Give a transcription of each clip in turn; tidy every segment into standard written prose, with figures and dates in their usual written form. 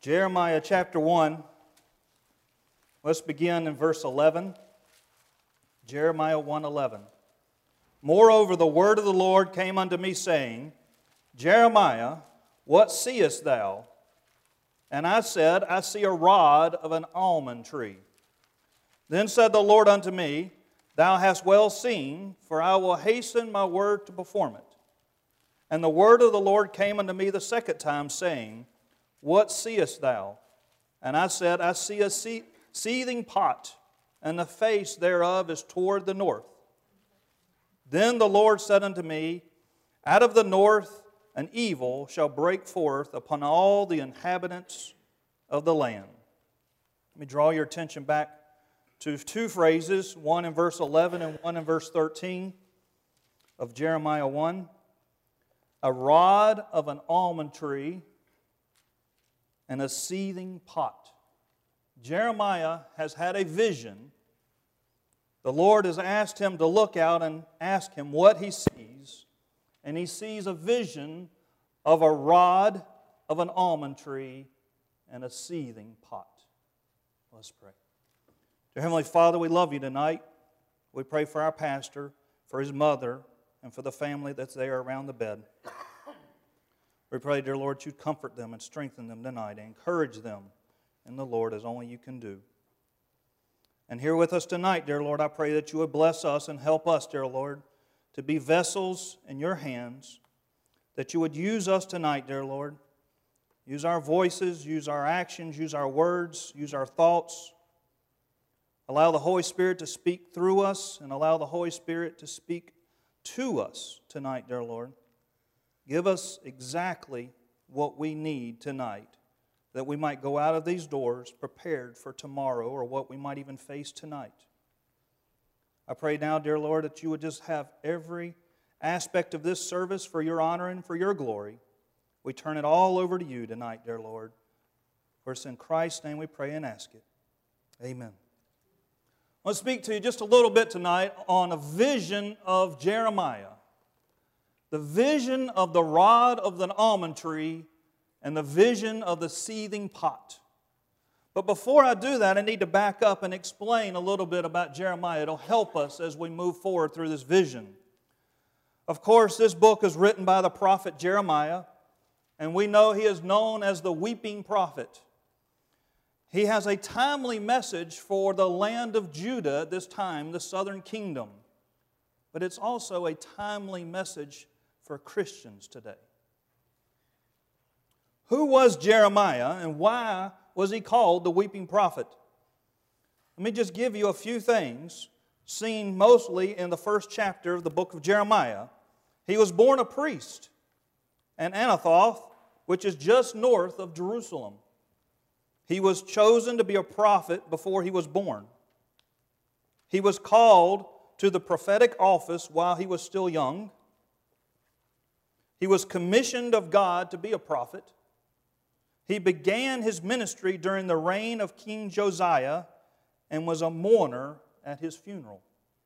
Jeremiah chapter 1. Let's begin in verse 11. Jeremiah 1:11. Moreover, the word of the Lord came unto me, saying, Jeremiah, what seest thou? And I said, I see a rod of an almond tree. Then said the Lord unto me, Thou hast well seen, for I will hasten my word to perform it. And the word of the Lord came unto me the second time, saying, What seest thou? And I said, I see a seething pot, and the face thereof is toward the north. Then the Lord said unto me, Out of the north an evil shall break forth upon all the inhabitants of the land. Let me draw your attention back to two phrases, one in verse 11 and one in verse 13 of Jeremiah 1. A rod of an almond tree and a seething pot. Jeremiah has had a vision. The Lord has asked him to look out and ask him what he sees. And he sees a vision of a rod of an almond tree and a seething pot. Let's pray. Dear Heavenly Father, we love You tonight. We pray for our pastor, for his mother, and for the family that's there around the bed. We pray, dear Lord, You'd comfort them and strengthen them tonight and encourage them in the Lord as only You can do. And here with us tonight, dear Lord, I pray that You would bless us and help us, dear Lord, to be vessels in Your hands, that You would use us tonight, dear Lord. Use our voices, use our actions, use our words, use our thoughts. Allow the Holy Spirit to speak through us and allow the Holy Spirit to speak to us tonight, dear Lord. Give us exactly what we need tonight, that we might go out of these doors prepared for tomorrow or what we might even face tonight. I pray now, dear Lord, that You would just have every aspect of this service for Your honor and for Your glory. We turn it all over to You tonight, dear Lord. For it's in Christ's name we pray and ask it. Amen. I want to speak to you just a little bit tonight on a vision of Jeremiah. The vision of the rod of an almond tree and the vision of the seething pot. But before I do that, I need to back up and explain a little bit about Jeremiah. It'll help us as we move forward through this vision. Of course, this book is written by the prophet Jeremiah, and we know he is known as the weeping prophet. He has a timely message for the land of Judah at this time, the southern kingdom. But it's also a timely message for Christians today. Who was Jeremiah and why was he called the weeping prophet? Let me just give you a few things seen mostly in the first chapter of the book of Jeremiah. He was born a priest in Anathoth, which is just north of Jerusalem. He was chosen to be a prophet before he was born. He was called to the prophetic office while he was still young. He was commissioned of God to be a prophet. He began his ministry during the reign of King Josiah and was a mourner at his funeral.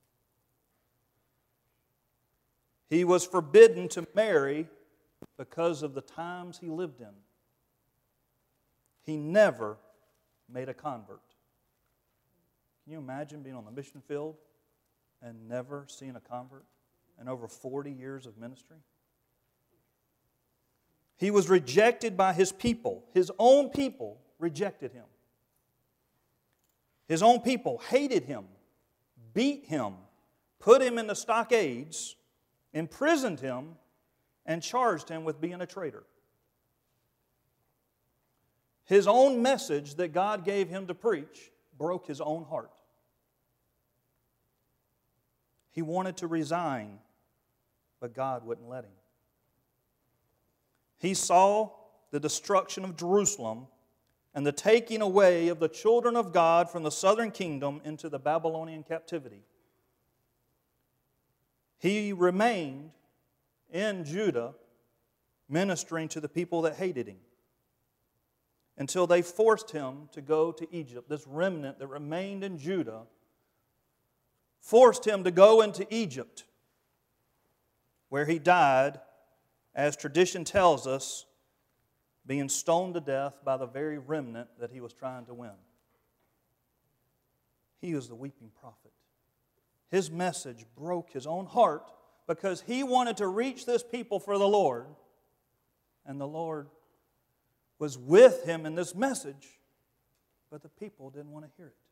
He was forbidden to marry because of the times he lived in. He never made a convert. Can you imagine being on the mission field and never seeing a convert in over 40 years of ministry? He was rejected by his people. His own people rejected him. His own people hated him, beat him, put him in the stockades, imprisoned him, and charged him with being a traitor. His own message that God gave him to preach broke his own heart. He wanted to resign, but God wouldn't let him. He saw the destruction of Jerusalem and the taking away of the children of God from the southern kingdom into the Babylonian captivity. He remained in Judah ministering to the people that hated him until they forced him to go to Egypt. This remnant that remained in Judah forced him to go into Egypt, where he died, as tradition tells us, being stoned to death by the very remnant that he was trying to win. He was the weeping prophet. His message broke his own heart because he wanted to reach this people for the Lord. And the Lord was with him in this message, but the people didn't want to hear it.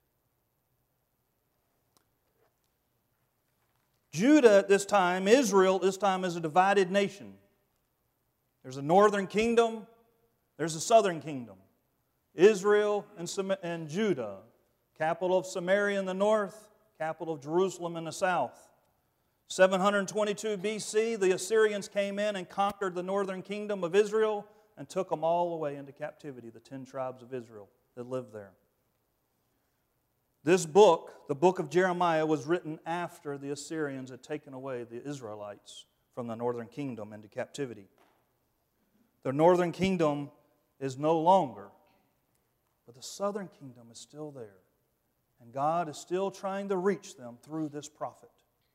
Judah at this time, Israel at this time, is a divided nation. There's a northern kingdom, there's a southern kingdom. Israel and Judah, capital of Samaria in the north, capital of Jerusalem in the south. 722 BC, the Assyrians came in and conquered the northern kingdom of Israel and took them all the way into captivity, the 10 tribes of Israel that lived there. This book, the book of Jeremiah, was written after the Assyrians had taken away the Israelites from the northern kingdom into captivity. The northern kingdom is no longer, but the southern kingdom is still there. And God is still trying to reach them through this prophet.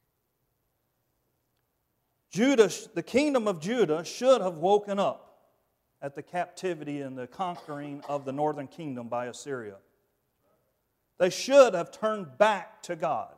Judah, the kingdom of Judah should have woken up at the captivity and the conquering of the northern kingdom by Assyria. They should have turned back to God.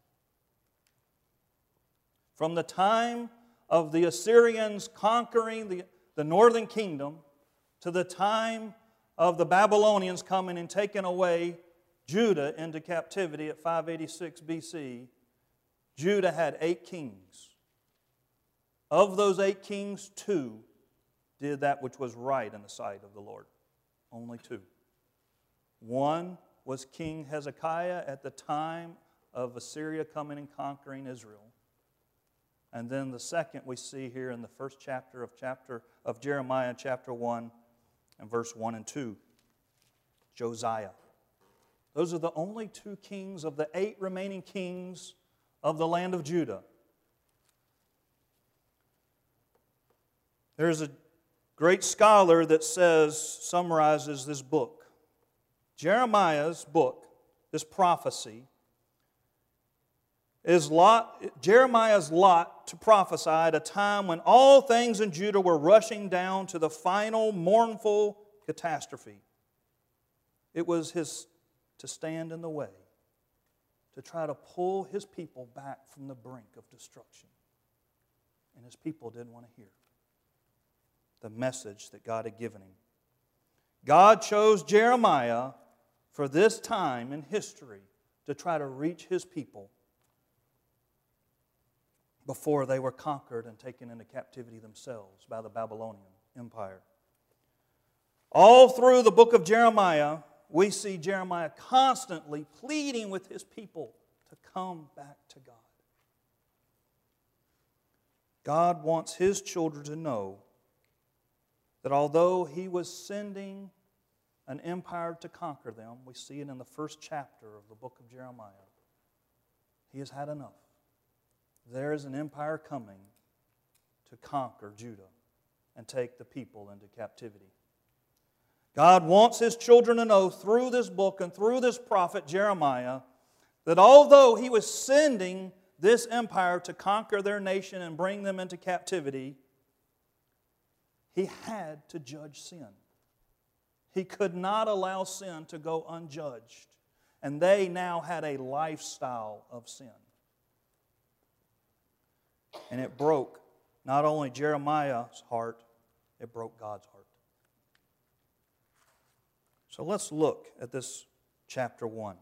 From the time of the Assyrians conquering the northern kingdom to the time of the Babylonians coming and taking away Judah into captivity at 586 BC, Judah had 8 kings. Of those 8 kings, 2 did that which was right in the sight of the Lord. Only 2. One was King Hezekiah at the time of Assyria coming and conquering Israel. And then the second we see here in the first chapter of Jeremiah, chapter 1, and verse 1 and 2, Josiah. Those are the only 2 kings of the 8 remaining kings of the land of Judah. There's a great scholar that summarizes this book. Jeremiah's book, this prophecy, is Jeremiah's lot to prophesy at a time when all things in Judah were rushing down to the final mournful catastrophe. It was his to stand in the way, to try to pull his people back from the brink of destruction. And his people didn't want to hear the message that God had given him. God chose Jeremiah for this time in history to try to reach His people before they were conquered and taken into captivity themselves by the Babylonian Empire. All through the book of Jeremiah, we see Jeremiah constantly pleading with his people to come back to God. God wants His children to know that although He was sending an empire to conquer them, we see it in the first chapter of the book of Jeremiah, He has had enough. There is an empire coming to conquer Judah and take the people into captivity. God wants His children to know through this book and through this prophet Jeremiah that although He was sending this empire to conquer their nation and bring them into captivity, He had to judge sin. He could not allow sin to go unjudged. And they now had a lifestyle of sin. And it broke not only Jeremiah's heart, it broke God's heart. So let's look at this chapter 1.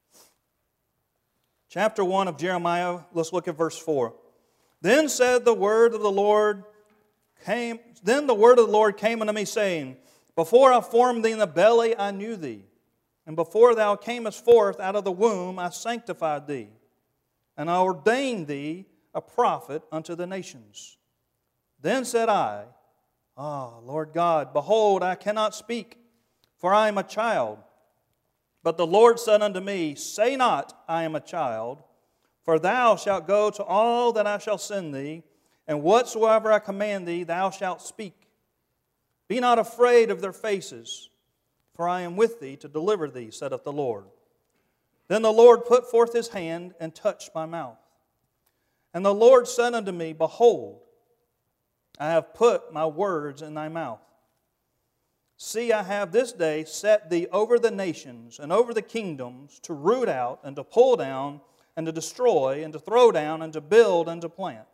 Chapter 1 of Jeremiah, let's look at verse 4. Then the word of the Lord came unto me, saying, Before I formed thee in the belly, I knew thee. And before thou camest forth out of the womb, I sanctified thee. And I ordained thee a prophet unto the nations. Then said I, Lord God, behold, I cannot speak, for I am a child. But the Lord said unto me, Say not, I am a child, for thou shalt go to all that I shall send thee, and whatsoever I command thee, thou shalt speak. Be not afraid of their faces, for I am with thee to deliver thee, saith the Lord. Then the Lord put forth His hand and touched my mouth. And the Lord said unto me, Behold, I have put my words in thy mouth. See, I have this day set thee over the nations and over the kingdoms to root out and to pull down and to destroy and to throw down and to build and to plant.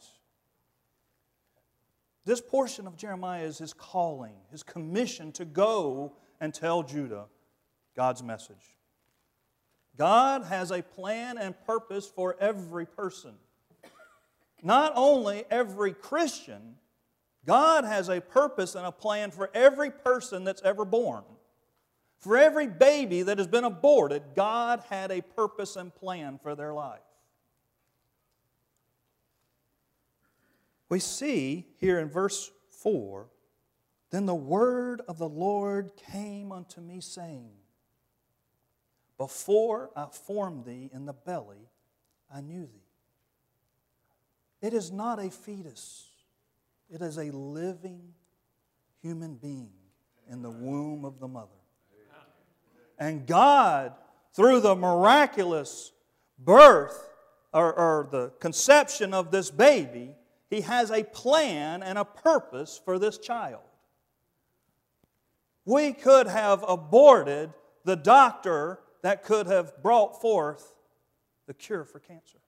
This portion of Jeremiah is his calling, his commission to go and tell Judah God's message. God has a plan and purpose for every person. Not only every Christian, God has a purpose and a plan for every person that's ever born. For every baby that has been aborted, God had a purpose and plan for their life. We see here in verse 4, then the word of the Lord came unto me, saying, before I formed thee in the belly, I knew thee. It is not a fetus. It is a living human being in the womb of the mother. And God, through the miraculous birth or the conception of this baby, He has a plan and a purpose for this child. We could have aborted the doctor that could have brought forth the cure for cancer.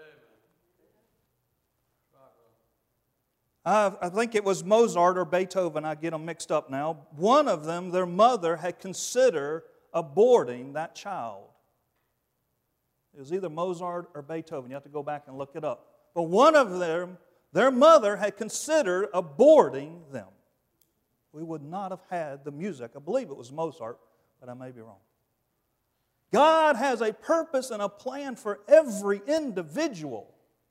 I think it was Mozart or Beethoven, I get them mixed up now. One of them, their mother had considered aborting that child. It was either Mozart or Beethoven. You have to go back and look it up. But one of them, their mother had considered aborting them. We would not have had the music. I believe it was Mozart, but I may be wrong. God has a purpose and a plan for every individual.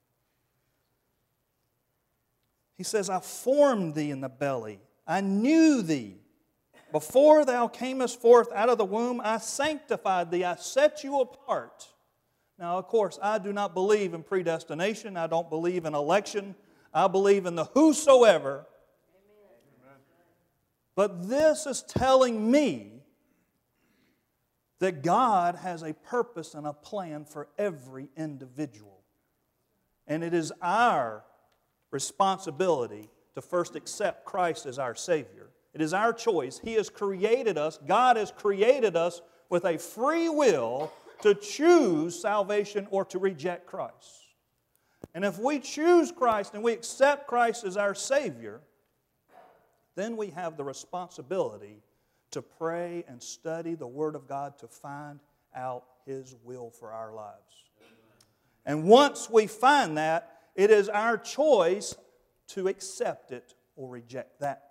He says, I formed thee in the belly. I knew thee. Before thou camest forth out of the womb, I sanctified thee. I set you apart. Now, of course, I do not believe in predestination. I don't believe in election. I believe in the whosoever. Amen. But this is telling me that God has a purpose and a plan for every individual. And it is our responsibility to first accept Christ as our Savior. It is our choice. He has created us. God has created us with a free will to choose salvation or to reject Christ. And if we choose Christ and we accept Christ as our Savior, then we have the responsibility to pray and study the Word of God to find out His will for our lives. And once we find that, it is our choice to accept it or reject that.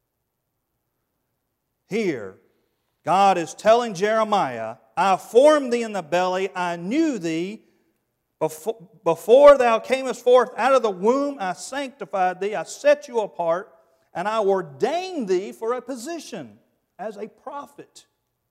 Here, God is telling Jeremiah, I formed thee in the belly, I knew thee. Before thou camest forth out of the womb, I sanctified thee, I set you apart, and I ordained thee for a position as a prophet.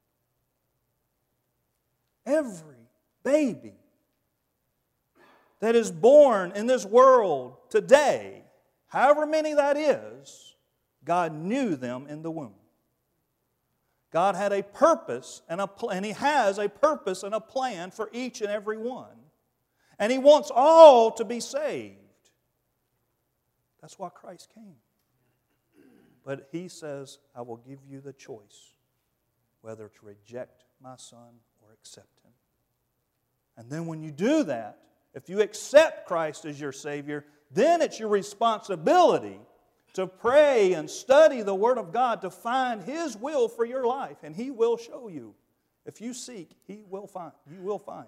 Every baby that is born in this world today, however many that is, God knew them in the womb. God had a purpose and He has a purpose and a plan for each and every one. And He wants all to be saved. That's why Christ came. But He says, I will give you the choice whether to reject my Son or accept Him. And then when you do that, if you accept Christ as your Savior, then it's your responsibility to pray and study the Word of God to find His will for your life. And He will show you. If you seek, He will find. You will find.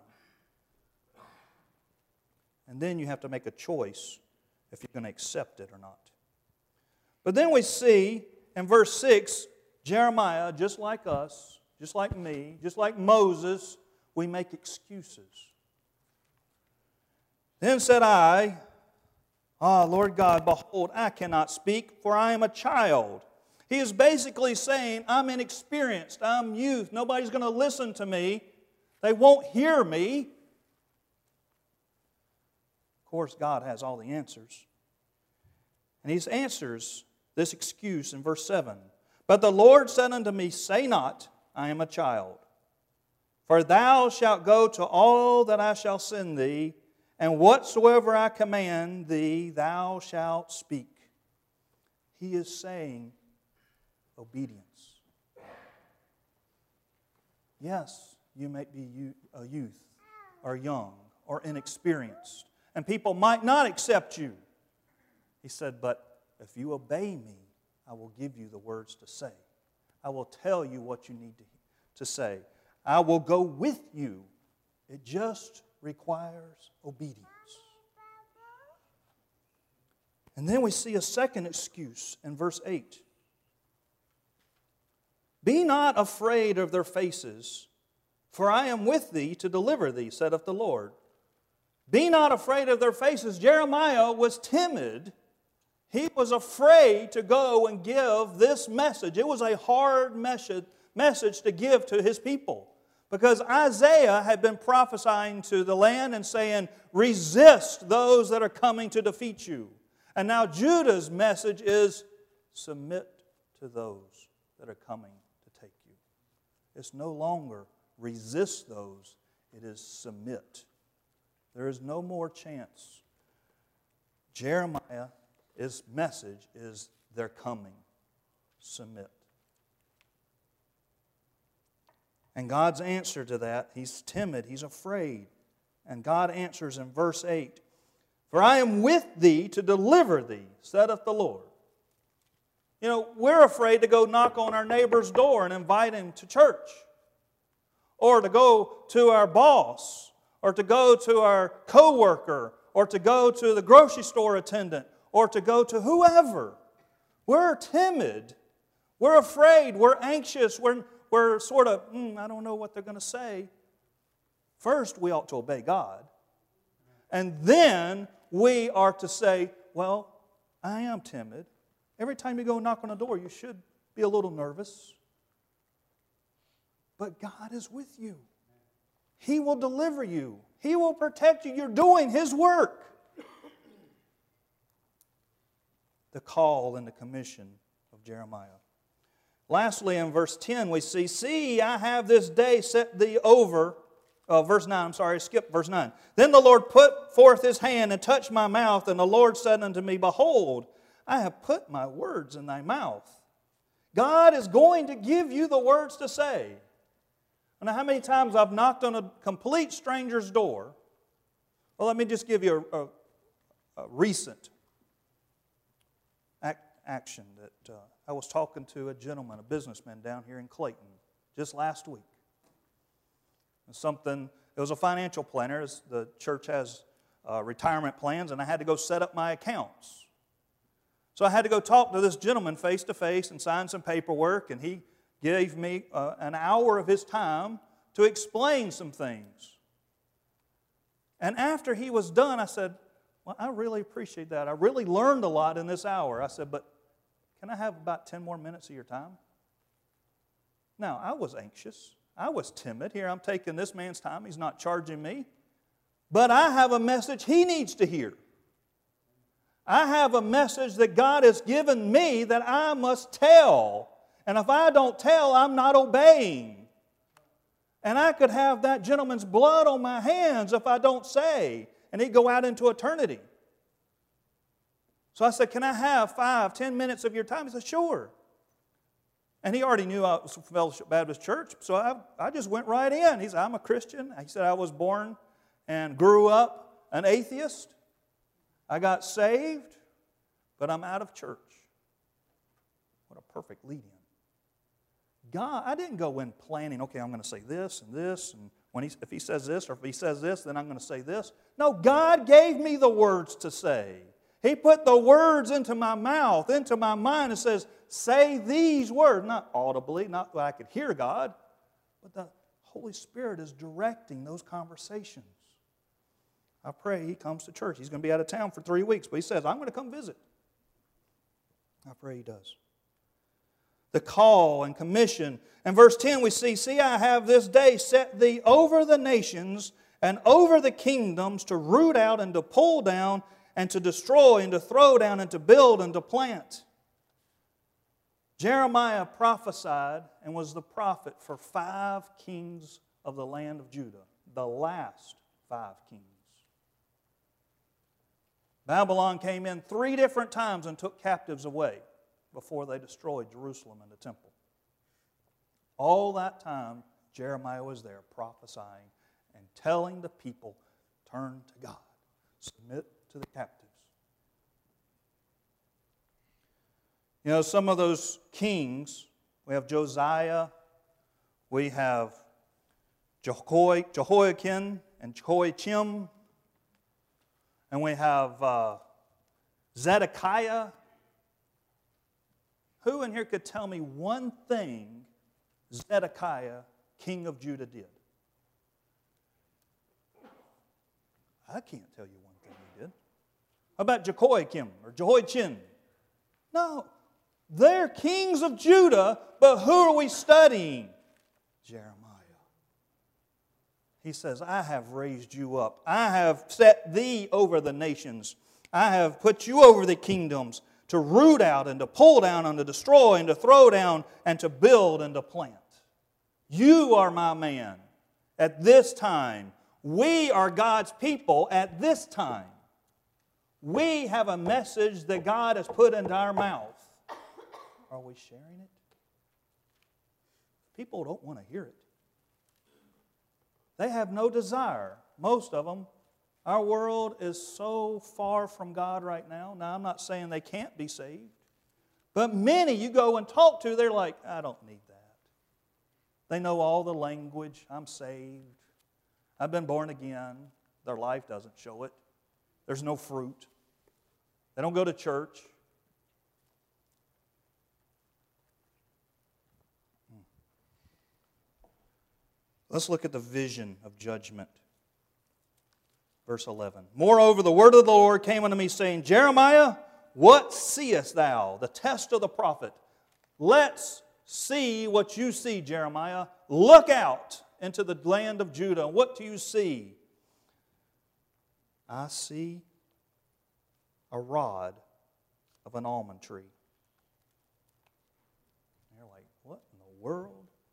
And then you have to make a choice if you're going to accept it or not. But then we see in verse 6, Jeremiah, just like us, just like me, just like Moses, we make excuses. Then said I, Lord God, behold, I cannot speak, for I am a child. He is basically saying, I'm inexperienced, I'm youth, nobody's going to listen to me, they won't hear me. Of course, God has all the answers. And He answers this excuse in verse 7. But the Lord said unto me, say not, I am a child. For thou shalt go to all that I shall send thee, and whatsoever I command thee, thou shalt speak. He is saying obedience. Yes, you may be a youth or young or inexperienced, and people might not accept you. He said, but if you obey me, I will give you the words to say. I will tell you what you need to say. I will go with you. It just requires obedience. And then we see a second excuse in verse 8. Be not afraid of their faces, for I am with thee to deliver thee, saith the Lord. Be not afraid of their faces. Jeremiah was timid. He was afraid to go and give this message. It was a hard message to give to his people, because Isaiah had been prophesying to the land and saying, resist those that are coming to defeat you. And now Judah's message is, submit to those that are coming to take you. It's no longer resist those, it is submit. There is no more chance. Jeremiah's message is, they're coming. Submit. And God's answer to that, he's timid, he's afraid. And God answers in verse 8, for I am with thee to deliver thee, saith the Lord. You know, we're afraid to go knock on our neighbor's door and invite him to church, or to go to our boss, or to go to our coworker, or to go to the grocery store attendant, or to go to whoever. We're timid. We're afraid. We're anxious. We're sort of, I don't know what they're going to say. First, we ought to obey God. And then we are to say, well, I am timid. Every time you go knock on a door, you should be a little nervous. But God is with you. He will deliver you. He will protect you. You're doing His work. The call and the commission of Jeremiah. Lastly, in verse 10, we see, I have this day set thee over. Verse 9, skip verse 9. Then the Lord put forth His hand and touched my mouth, and the Lord said unto me, behold, I have put my words in thy mouth. God is going to give you the words to say. I know how many times I've knocked on a complete stranger's door. Well, let me just give you a recent action that I was talking to a gentleman, a businessman down here in Clayton just last week. It was a financial planner. The church has retirement plans, and I had to go set up my accounts. So I had to go talk to this gentleman face to face and sign some paperwork, and he gave me an hour of his time to explain some things. And after he was done, I said, well, I really appreciate that. I really learned a lot in this hour. I said, but can I have about 10 more minutes of your time? Now, I was anxious. I was timid. Here, I'm taking this man's time. He's not charging me. But I have a message he needs to hear. I have a message that God has given me that I must tell. And if I don't tell, I'm not obeying. And I could have that gentleman's blood on my hands if I don't say. And he'd go out into eternity. So I said, can I have 5-10 minutes of your time? He said, sure. And he already knew I was from Fellowship Baptist Church, so I just went right in. He said, I'm a Christian. He said, I was born and grew up an atheist. I got saved, but I'm out of church. What a perfect lead-in. God, I didn't go in planning, okay, I'm going to say this, and if he says this, or if he says this, then I'm going to say this. No, God gave me the words to say. He put the words into my mouth, into my mind, and says, say these words, not audibly, not that I could hear God, but the Holy Spirit is directing those conversations. I pray he comes to church. He's going to be out of town for 3 weeks, but he says, I'm going to come visit. I pray he does. The call and commission. In verse 10 we see, I have this day set thee over the nations and over the kingdoms to root out and to pull down and to destroy and to throw down and to build and to plant. Jeremiah prophesied and was the prophet for 5 kings of the land of Judah, the last 5 kings. Babylon came in 3 different times and took captives away before they destroyed Jerusalem and the temple. All that time, Jeremiah was there prophesying and telling the people, turn to God, submit to the captives. You know, some of those kings, we have Josiah, we have Jehoiakim and Jehoiachim, and we have Zedekiah. Who in here could tell me one thing Zedekiah, king of Judah, did? I can't tell you one thing he did. How about Jehoiakim or Jehoiachin? No. They're kings of Judah, but who are we studying? Jeremiah. He says, I have raised you up. I have set thee over the nations. I have put you over the kingdoms to root out and to pull down and to destroy and to throw down and to build and to plant. You are my man at this time. We are God's people at this time. We have a message that God has put into our mouth. Are we sharing it? People don't want to hear it. They have no desire. Most of them. Our world is so far from God right now. Now, I'm not saying they can't be saved. But many you go and talk to, they're like, I don't need that. They know all the language. I'm saved. I've been born again. Their life doesn't show it. There's no fruit. They don't go to church. Let's look at the vision of judgment. Verse 11. Moreover, the word of the Lord came unto me, saying, Jeremiah, what seest thou? The test of the prophet. Let's see what you see, Jeremiah. Look out into the land of Judah. What do you see? I see a rod of an almond tree. And you're like, what in the world?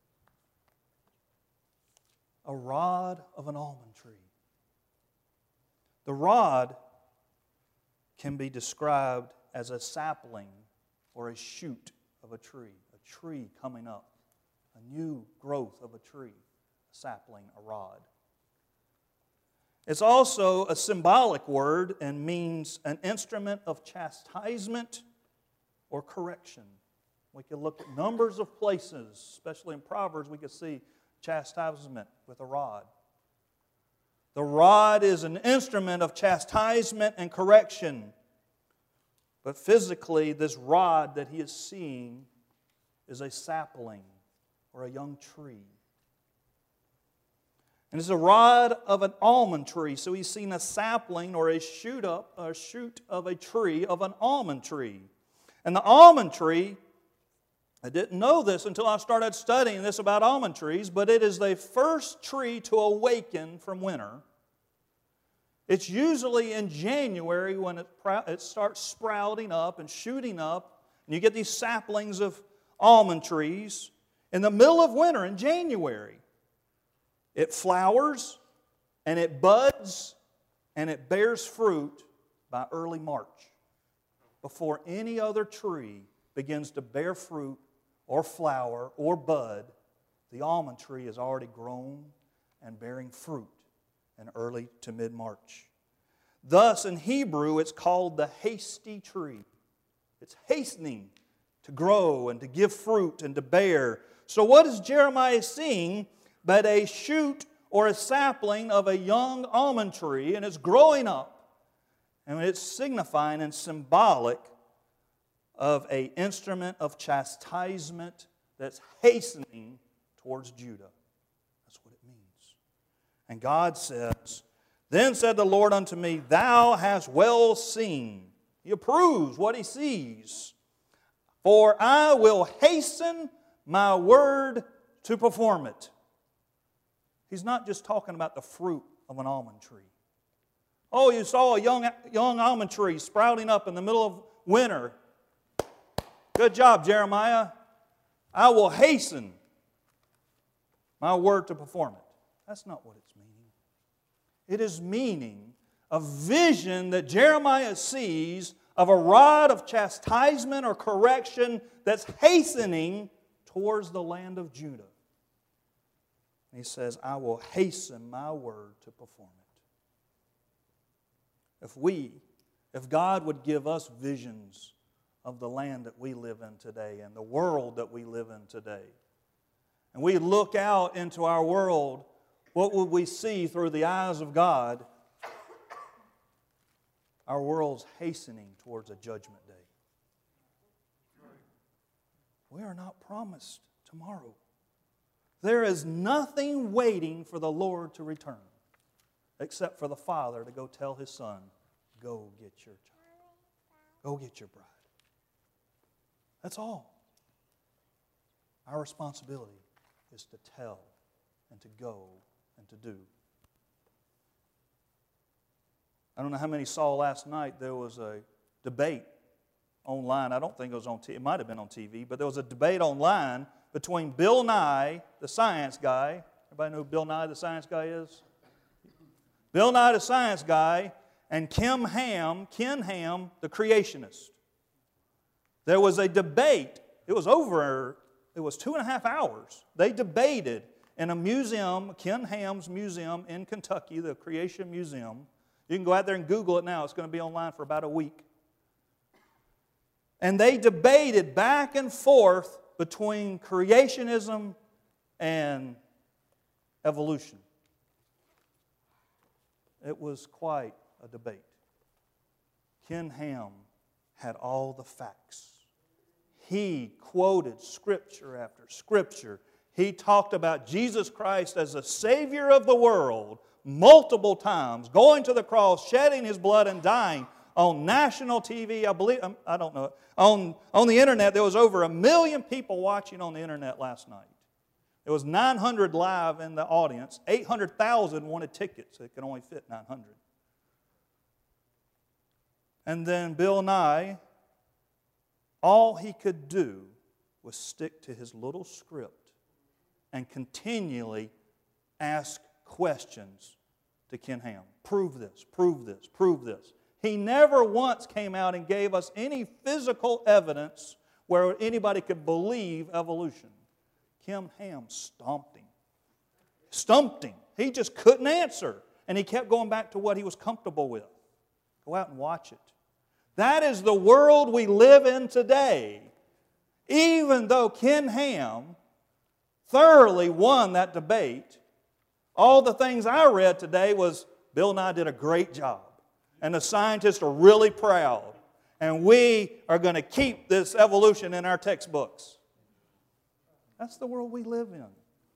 A rod of an almond tree. The rod can be described as a sapling or a shoot of a tree coming up, a new growth of a tree, a sapling, a rod. It's also a symbolic word and means an instrument of chastisement or correction. We can look at numbers of places, especially in Proverbs, we can see chastisement with a rod. The rod is an instrument of chastisement and correction. But physically, this rod that he is seeing is a sapling or a young tree. And it's a rod of an almond tree. So he's seen a sapling or a shoot of a tree, of an almond tree. And the almond tree, I didn't know this until I started studying this about almond trees, but it is the first tree to awaken from winter. It's usually in January when it starts sprouting up and shooting up, and you get these saplings of almond trees in the middle of winter in January. It flowers, and it buds, and it bears fruit by early March. Before any other tree begins to bear fruit or flower or bud, the almond tree is already grown and bearing fruit in early to mid-March. Thus, in Hebrew, it's called the hasty tree. It's hastening to grow and to give fruit and to bear. So what is Jeremiah seeing but a shoot or a sapling of a young almond tree, and it's growing up, and it's signifying and symbolic of an instrument of chastisement that's hastening towards Judah. That's what it means. And God says, Then said the Lord unto me, Thou hast well seen. He approves what he sees. For I will hasten my word to perform it. He's not just talking about the fruit of an almond tree. Oh, you saw a young almond tree sprouting up in the middle of winter. Good job, Jeremiah. I will hasten my word to perform it. That's not what it's meaning. It is meaning a vision that Jeremiah sees of a rod of chastisement or correction that's hastening towards the land of Judah. And he says, I will hasten my word to perform it. If God would give us visions of the land that we live in today and the world that we live in today, and we look out into our world, what would we see through the eyes of God? Our world's hastening towards a judgment day. We are not promised tomorrow. There is nothing waiting for the Lord to return except for the Father to go tell His Son, go get your child. Go get your bride. That's all. Our responsibility is to tell and to go and to do. I don't know how many saw last night, there was a debate online. I don't think it was on TV. It might have been on TV, but there was a debate online between Bill Nye, the science guy. Everybody know who Bill Nye, the science guy is? Bill Nye, the science guy, and Ken Ham, the creationist. There was a debate. It was 2.5 hours. They debated in a museum, Ken Ham's museum in Kentucky, the Creation Museum. You can go out there and Google it now. It's going to be online for about a week. And they debated back and forth between creationism and evolution. It was quite a debate. Ken Ham had all the facts. He quoted Scripture after Scripture. He talked about Jesus Christ as the Savior of the world multiple times, going to the cross, shedding His blood and dying on national TV. I don't know. On the internet, there was over 1 million people watching on the internet last night. There was 900 live in the audience. 800,000 wanted tickets. It could only fit 900. And then Bill Nye, all he could do was stick to his little script and continually ask questions to Ken Ham. Prove this, prove this, prove this. He never once came out and gave us any physical evidence where anybody could believe evolution. Ken Ham stumped him. He just couldn't answer. And he kept going back to what he was comfortable with. Go out and watch it. That is the world we live in today. Even though Ken Ham thoroughly won that debate, all the things I read today was Bill Nye did a great job. And the scientists are really proud. And we are going to keep this evolution in our textbooks. That's the world we live in.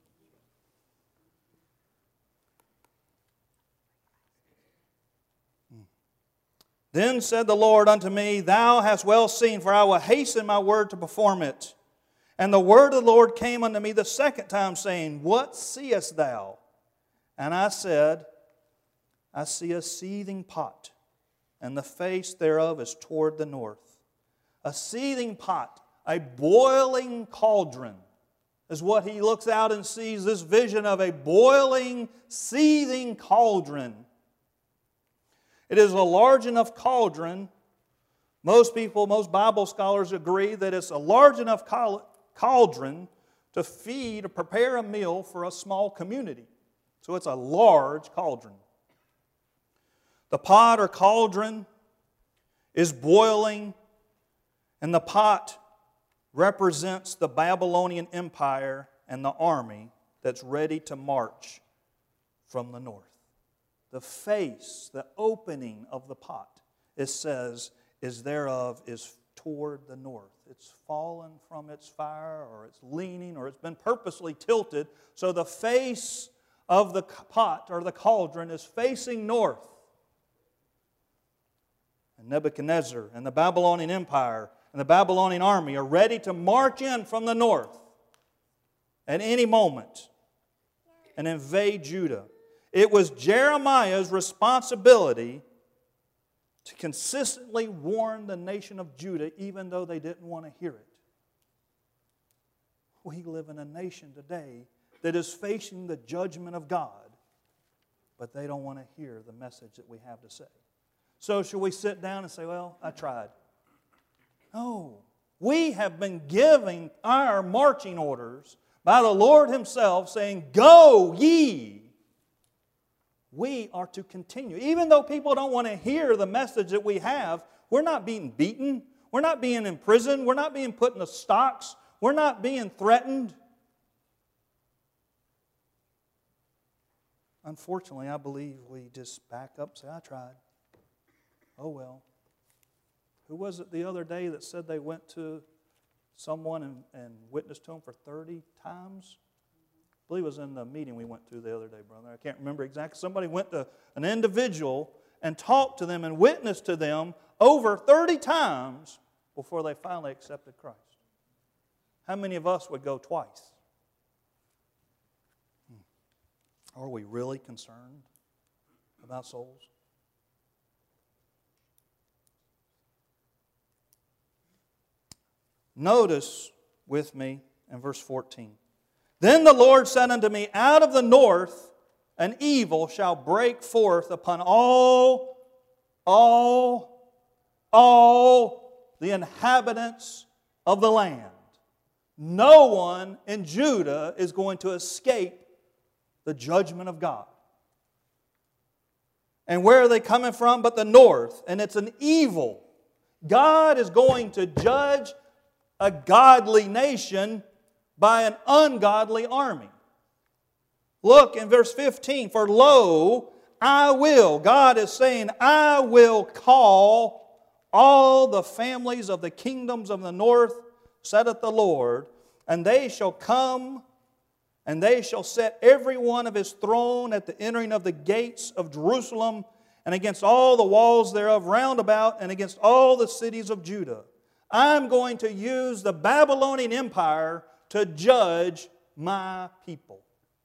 Then said the Lord unto me, Thou hast well seen, for I will hasten my word to perform it. And the word of the Lord came unto me the second time, saying, What seest thou? And I said, I see a seething pot, and the face thereof is toward the north. A seething pot, a boiling cauldron, is what he looks out and sees, this vision of a boiling, seething cauldron. It is a large enough cauldron. Most Bible scholars agree that it's a large enough cauldron to feed or prepare a meal for a small community. So it's a large cauldron. The pot or cauldron is boiling, and the pot represents the Babylonian Empire and the army that's ready to march from the north. The face, the opening of the pot, it says, is toward the north. It's fallen from its fire, or it's leaning, or it's been purposely tilted. So the face of the pot or the cauldron is facing north. And Nebuchadnezzar and the Babylonian Empire and the Babylonian army are ready to march in from the north at any moment and invade Judah. It was Jeremiah's responsibility to consistently warn the nation of Judah, even though they didn't want to hear it. We live in a nation today that is facing the judgment of God, but they don't want to hear the message that we have to say. So should we sit down and say, well, I tried? No. We have been giving our marching orders by the Lord Himself, saying, "Go ye." We are to continue. Even though people don't want to hear the message that we have, we're not being beaten. We're not being imprisoned. We're not being put in the stocks. We're not being threatened. Unfortunately, I believe we just back up and say, "I tried. Oh well." Who was it the other day that said they went to someone and witnessed to them for 30 times? I believe it was in the meeting we went to the other day, brother. I can't remember exactly. Somebody went to an individual and talked to them and witnessed to them over 30 times before they finally accepted Christ. How many of us would go twice? Are we really concerned about souls? Notice with me in verse 14. Then the Lord said unto me, out of the north an evil shall break forth upon all the inhabitants of the land. No one in Judah is going to escape the judgment of God. And where are they coming from? But the north. And it's an evil. God is going to judge a godly nation by an ungodly army. Look in verse 15. For lo, I will. God is saying, I will call all the families of the kingdoms of the north, saith the Lord, and they shall come, and they shall set every one of his throne at the entering of the gates of Jerusalem, and against all the walls thereof round about, and against all the cities of Judah. I'm going to use the Babylonian Empire to judge my people.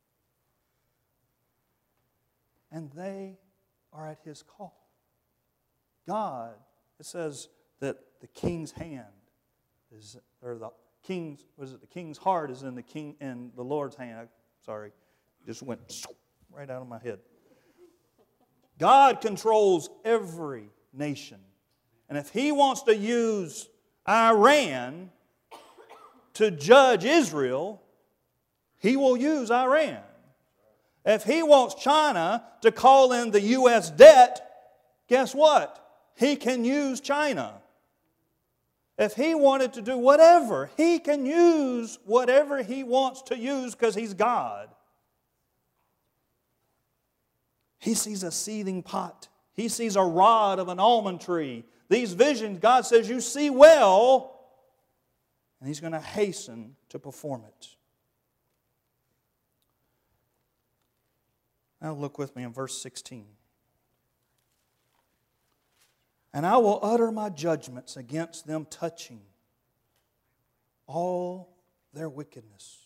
And they are at His call. God, it says that the king's hand is, or the king's, was it the king's heart is in the Lord's hand. Sorry, just went right out of my head. God controls every nation. And if He wants to use Iran to judge Israel, He will use Iran. If He wants China to call in the U.S. debt, guess what? He can use China. If He wanted to do whatever, He can use whatever He wants to use because He's God. He sees a seething pot. He sees a rod of an almond tree. These visions, God says, you see well, and He's going to hasten to perform it. Now look with me in verse 16. And I will utter my judgments against them, touching all their wickedness.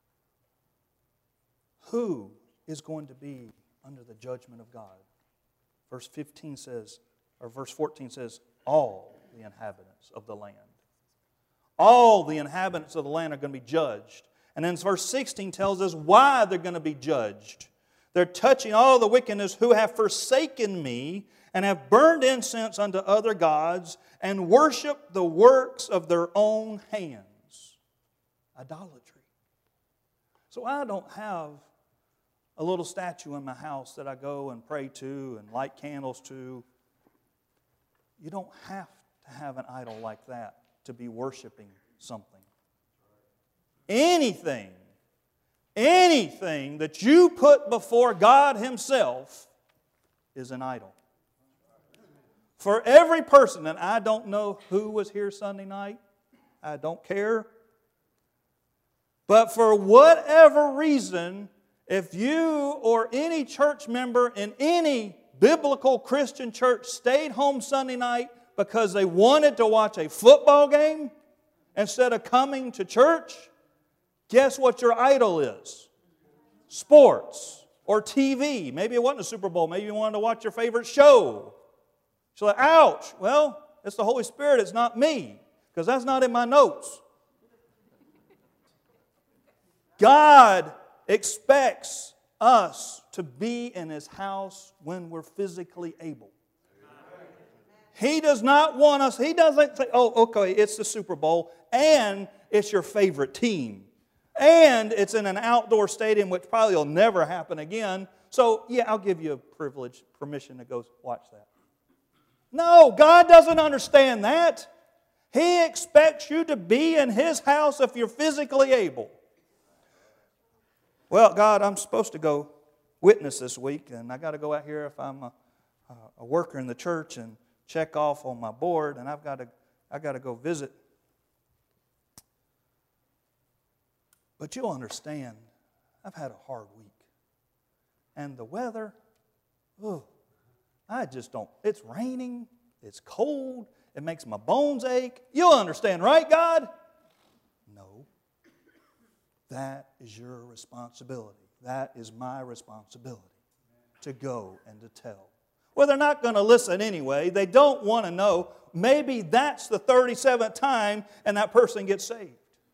Who is going to be under the judgment of God? Verse 15 says, or verse 14 says, all the inhabitants of the land. All the inhabitants of the land are going to be judged. And then verse 16 tells us why they're going to be judged. They're touching all the wickedness who have forsaken me and have burned incense unto other gods and worshiped the works of their own hands. Idolatry. So I don't have a little statue in my house that I go and pray to and light candles to. You don't have to have an idol like that to be worshiping something. Anything that you put before God Himself is an idol. For every person, and I don't know who was here Sunday night, I don't care, but for whatever reason, if you or any church member in any biblical Christian church stayed home Sunday night because they wanted to watch a football game instead of coming to church, guess what your idol is? Sports or TV. Maybe it wasn't a Super Bowl. Maybe you wanted to watch your favorite show. So like, ouch. Well, it's the Holy Spirit. It's not me because that's not in my notes. God expects us to be in His house when we're physically able. He does not want us, He doesn't say, oh, okay, it's the Super Bowl and it's your favorite team. And it's in an outdoor stadium, which probably will never happen again. So, yeah, I'll give you permission to go watch that. No, God doesn't understand that. He expects you to be in His house if you're physically able. Well, God, I'm supposed to go witness this week, and I got to go out here if I'm a worker in the church and check off on my board, and I got to go visit. But you'll understand, I've had a hard week. And the weather, I just don't. It's raining, it's cold, it makes my bones ache. You'll understand, right, God? No. That is your responsibility. That is my responsibility, to go and to tell. Well, they're not going to listen anyway. They don't want to know. Maybe that's the 37th time and that person gets saved.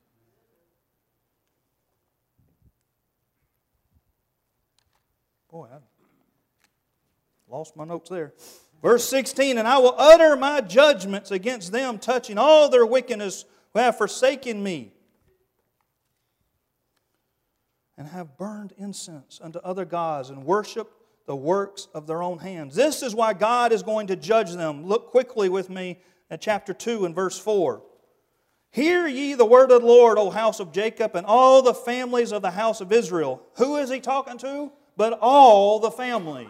Boy, I lost my notes there. Verse 16, and I will utter my judgments against them, touching all their wickedness who have forsaken me, and have burned incense unto other gods, and worshiped the works of their own hands. This is why God is going to judge them. Look quickly with me at chapter 2 and verse 4. Hear ye the word of the Lord, O house of Jacob, and all the families of the house of Israel. Who is He talking to? But all the families.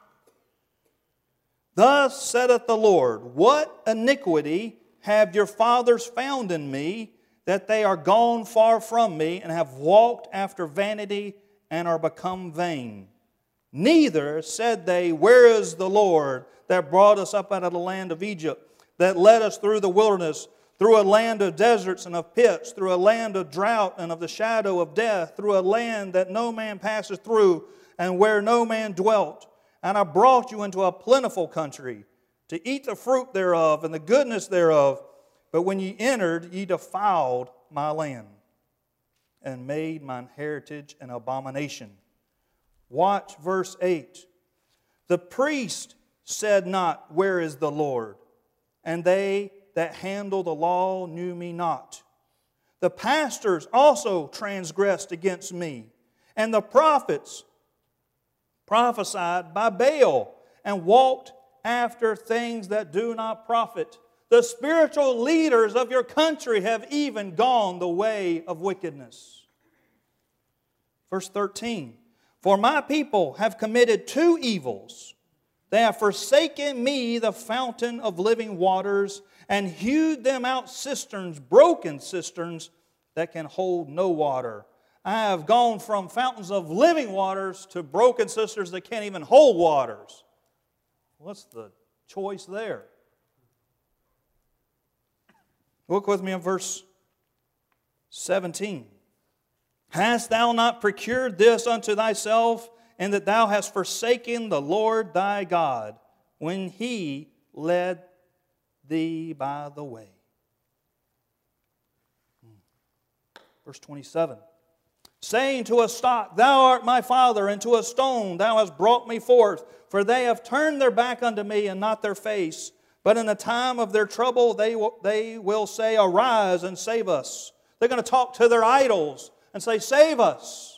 Thus saith the Lord, what iniquity have your fathers found in me, that they are gone far from me, and have walked after vanity, and are become vain? Neither said they, where is the Lord that brought us up out of the land of Egypt, that led us through the wilderness, through a land of deserts and of pits, through a land of drought and of the shadow of death, through a land that no man passes through, and where no man dwelt. And I brought you into a plentiful country, to eat the fruit thereof and the goodness thereof. But when ye entered, ye defiled my land, and made mine heritage an abomination. Watch verse 8. The priest said not, where is the Lord? And they that handle the law knew me not. The pastors also transgressed against me, and the prophets prophesied by Baal, and walked after things that do not profit. The spiritual leaders of your country have even gone the way of wickedness. Verse 13, for my people have committed two evils. They have forsaken me, the fountain of living waters, and hewed them out cisterns, broken cisterns, that can hold no water. I have gone from fountains of living waters to broken cisterns that can't even hold waters. What's the choice there? Look with me in verse 17. Hast thou not procured this unto thyself, and that thou hast forsaken the Lord thy God, when He led thee by the way? Verse 27. Saying to a stock, thou art my father, and to a stone, thou hast brought me forth. For they have turned their back unto me, and not their face. But in the time of their trouble, they will say, arise and save us. They're going to talk to their idols and say, save us.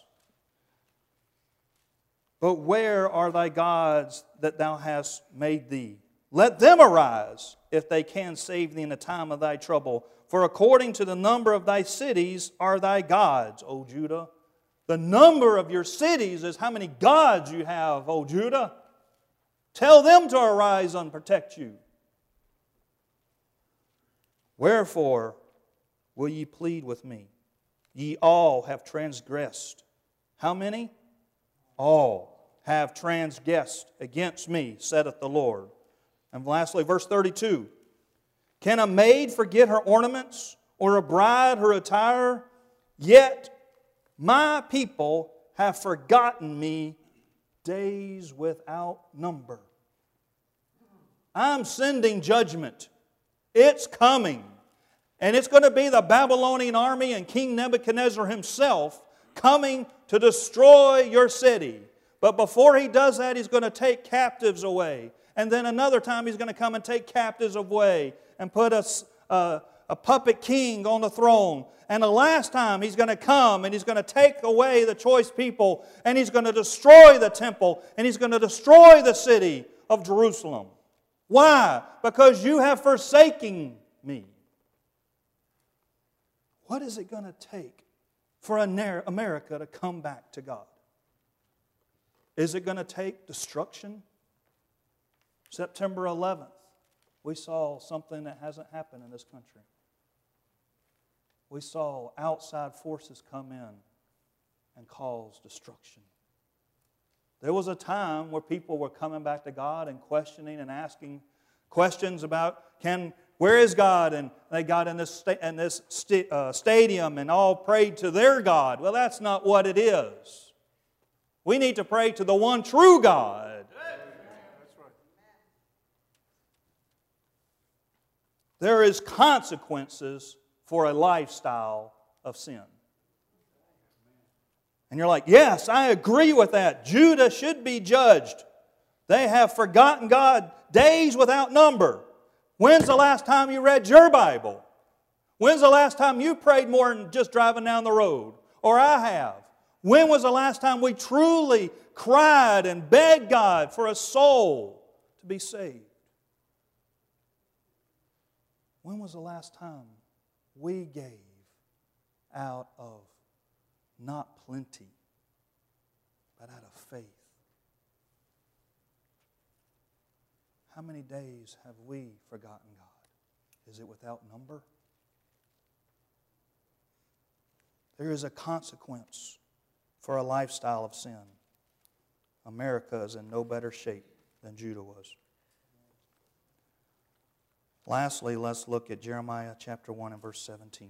But where are thy gods that thou hast made thee? Let them arise, if they can save thee in the time of thy trouble. For according to the number of thy cities are thy gods, O Judah. The number of your cities is how many gods you have, O Judah. Tell them to arise and protect you. Wherefore will ye plead with me? Ye all have transgressed. How many? All have transgressed against me, saith the Lord. And lastly, verse 32. Can a maid forget her ornaments, or a bride her attire? Yet my people have forgotten me days without number. I'm sending judgment. It's coming. And it's going to be the Babylonian army and King Nebuchadnezzar himself coming to destroy your city. But before he does that, he's going to take captives away. And then another time he's going to come and take captives away and put a puppet king on the throne. And the last time He's going to come and He's going to take away the choice people, and He's going to destroy the temple, and He's going to destroy the city of Jerusalem. Why? Because you have forsaken Me. What is it going to take for America to come back to God? Is it going to take destruction? September 11th, we saw something that hasn't happened in this country. We saw outside forces come in and cause destruction. There was a time where people were coming back to God and questioning and asking questions about, where is God? And they got in this stadium and all prayed to their God. Well, that's not what it is. We need to pray to the one true God. There is consequences for a lifestyle of sin. And you're like, yes, I agree with that. Judah should be judged. They have forgotten God days without number. When's the last time you read your Bible? When's the last time you prayed more than just driving down the road? Or I have. When was the last time we truly cried and begged God for a soul to be saved? When was the last time we gave out of not plenty, but out of faith? How many days have we forgotten God? Is it without number? There is a consequence for a lifestyle of sin. America is in no better shape than Judah was. Lastly, let's look at Jeremiah chapter 1 and verse 17.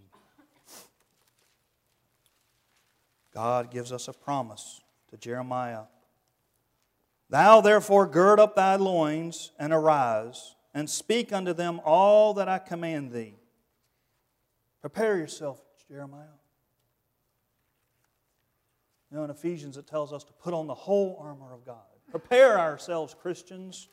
God gives us a promise to Jeremiah. Thou therefore gird up thy loins and arise, and speak unto them all that I command thee. Prepare yourself, Jeremiah. You know, in Ephesians it tells us to put on the whole armor of God. Prepare ourselves, Christians.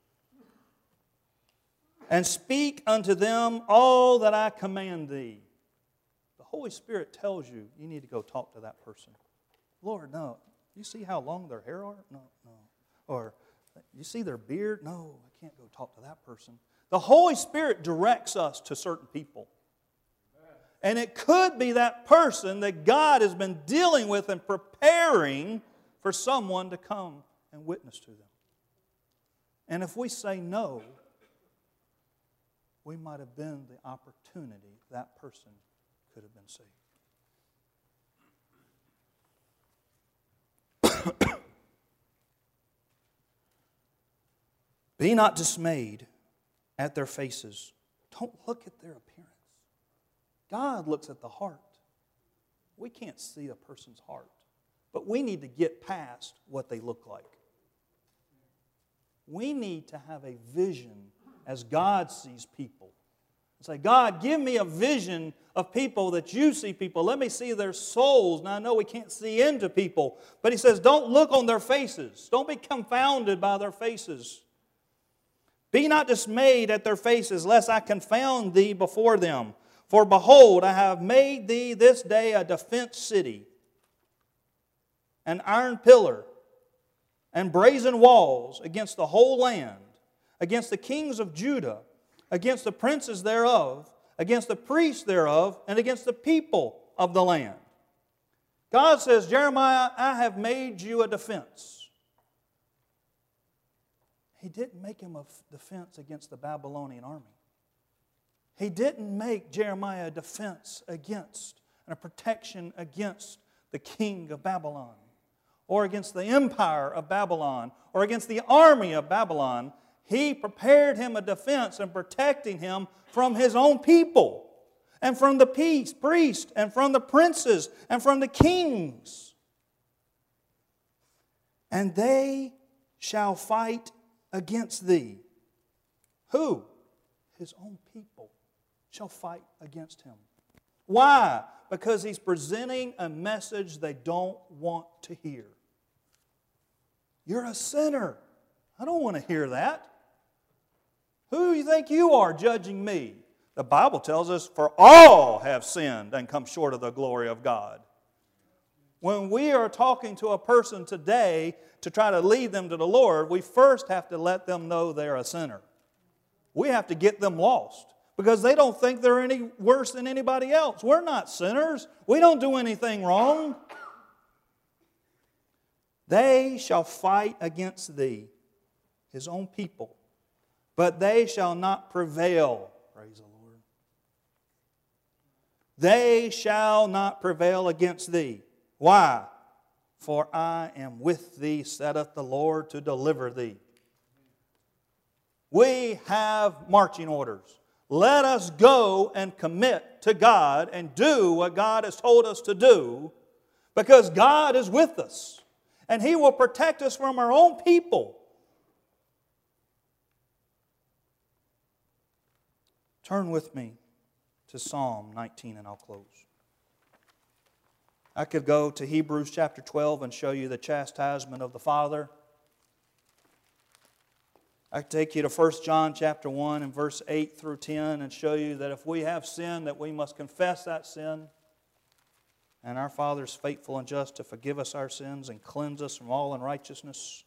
And speak unto them all that I command thee. The Holy Spirit tells you, you need to go talk to that person. Lord, no. You see how long their hair are? No. Or, you see their beard? No, I can't go talk to that person. The Holy Spirit directs us to certain people. And it could be that person that God has been dealing with and preparing for someone to come and witness to them. And if we say no, we might have been the opportunity that person could have been saved. Be not dismayed at their faces. Don't look at their appearance. God looks at the heart. We can't see a person's heart, but we need to get past what they look like. We need to have a vision as God sees people. Say, God, give me a vision of people that you see people. Let me see their souls. Now, I know we can't see into people, but He says, don't look on their faces. Don't be confounded by their faces. Be not dismayed at their faces, lest I confound thee before them. For behold, I have made thee this day a defense city, an iron pillar, and brazen walls against the whole land, against the kings of Judah, against the princes thereof, against the priests thereof, and against the people of the land. God says, Jeremiah, I have made you a defense. He didn't make him a defense against the Babylonian army. He didn't make Jeremiah a defense against and a protection against the king of Babylon, or against the empire of Babylon, or against the army of Babylon. He prepared him a defense and protecting him from his own people, and from the priests, and from the princes, and from the kings. And they shall fight against thee. Who? His own people shall fight against him. Why? Because he's presenting a message they don't want to hear. You're a sinner. I don't want to hear that. Who do you think you are judging me? The Bible tells us, for all have sinned and come short of the glory of God. When we are talking to a person today to try to lead them to the Lord, we first have to let them know they're a sinner. We have to get them lost because they don't think they're any worse than anybody else. We're not sinners. We don't do anything wrong. They shall fight against thee, His own people, but they shall not prevail. Praise the Lord. They shall not prevail against thee. Why? For I am with thee, saith the Lord, to deliver thee. We have marching orders. Let us go and commit to God and do what God has told us to do, because God is with us. And He will protect us from our own people. Turn with me to Psalm 19 and I'll close. I could go to Hebrews chapter 12 and show you the chastisement of the Father. I could take you to 1 John chapter 1 and verse 8 through 10 and show you that if we have sin, that we must confess that sin. And our Father is faithful and just to forgive us our sins and cleanse us from all unrighteousness.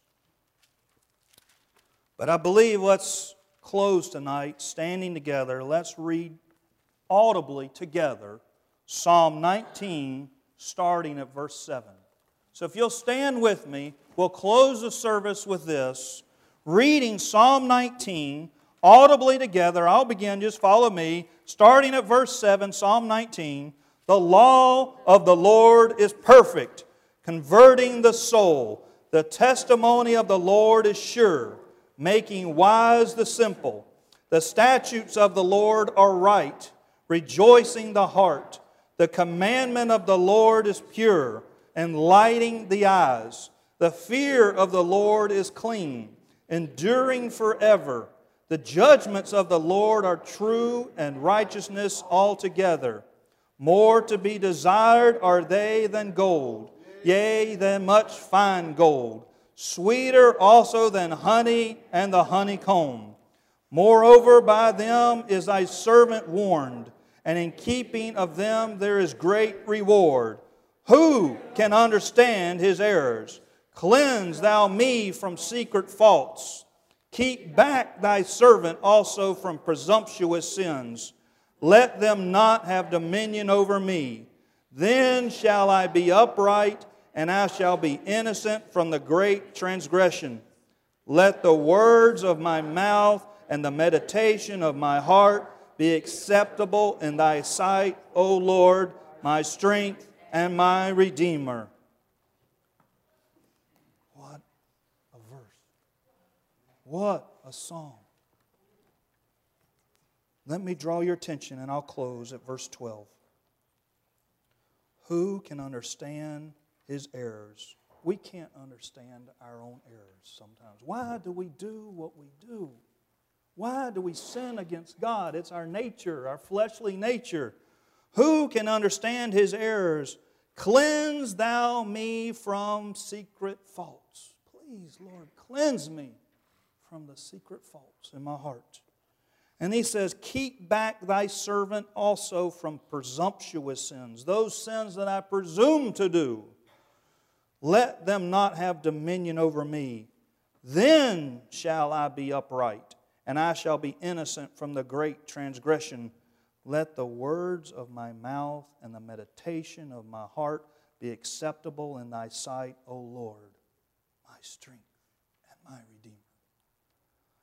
But I believe let's close tonight standing together. Let's read audibly together Psalm 19 starting at verse 7. So if you'll stand with me, we'll close the service with this. Reading Psalm 19 audibly together. I'll begin, just follow me. Starting at verse 7, Psalm 19. The law of the Lord is perfect, converting the soul. The testimony of the Lord is sure, making wise the simple. The statutes of the Lord are right, rejoicing the heart. The commandment of the Lord is pure, enlightening the eyes. The fear of the Lord is clean, enduring forever. The judgments of the Lord are true and righteousness altogether. More to be desired are they than gold, yea, than much fine gold. Sweeter also than honey and the honeycomb. Moreover, by them is thy servant warned, and in keeping of them there is great reward. Who can understand his errors? Cleanse thou me from secret faults. Keep back thy servant also from presumptuous sins. Let them not have dominion over me. Then shall I be upright, and I shall be innocent from the great transgression. Let the words of my mouth and the meditation of my heart be acceptable in thy sight, O Lord, my strength and my Redeemer. What a verse. What a song. Let me draw your attention, and I'll close at verse 12. Who can understand his errors? We can't understand our own errors sometimes. Why do we do what we do? Why do we sin against God? It's our nature, our fleshly nature. Who can understand his errors? Cleanse thou me from secret faults. Please, Lord, cleanse me from the secret faults in my heart. And he says, keep back thy servant also from presumptuous sins, those sins that I presume to do. Let them not have dominion over me. Then shall I be upright, and I shall be innocent from the great transgression. Let the words of my mouth and the meditation of my heart be acceptable in thy sight, O Lord, my strength